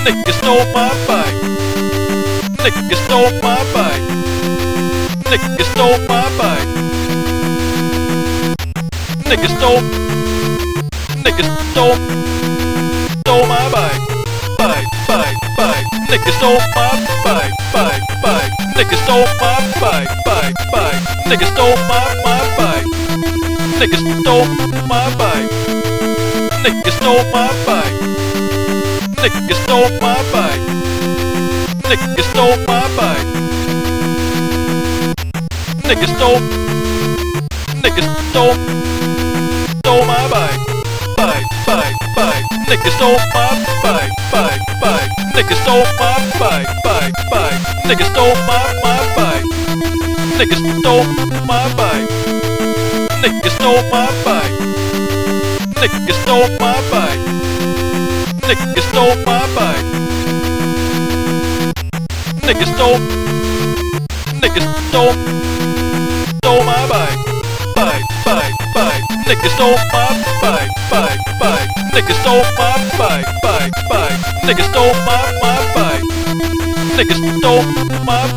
Nigga stole my bike. Nigga stole my bike. Nigga stole my bike. Nigga stole my bike. Bike. Nigga stole my bike. Nigga stole my bike. Nigga stole my bike. Nigga stole my bike. Nigga stole my bike. Nigga stole my bike. Nigga stole my bike. Nigga stole my bike. Nigga stole my bike. Nigga stole my bike. Nigga stole my bike. Nigga stole my bike. Nigga stole my bike. Nigga stole my bike. Nigga stole my bike. Nigga stole my bike. Nigga stole my bike. Nigga stole my bike. Nigga stole my bike. Nigga stole my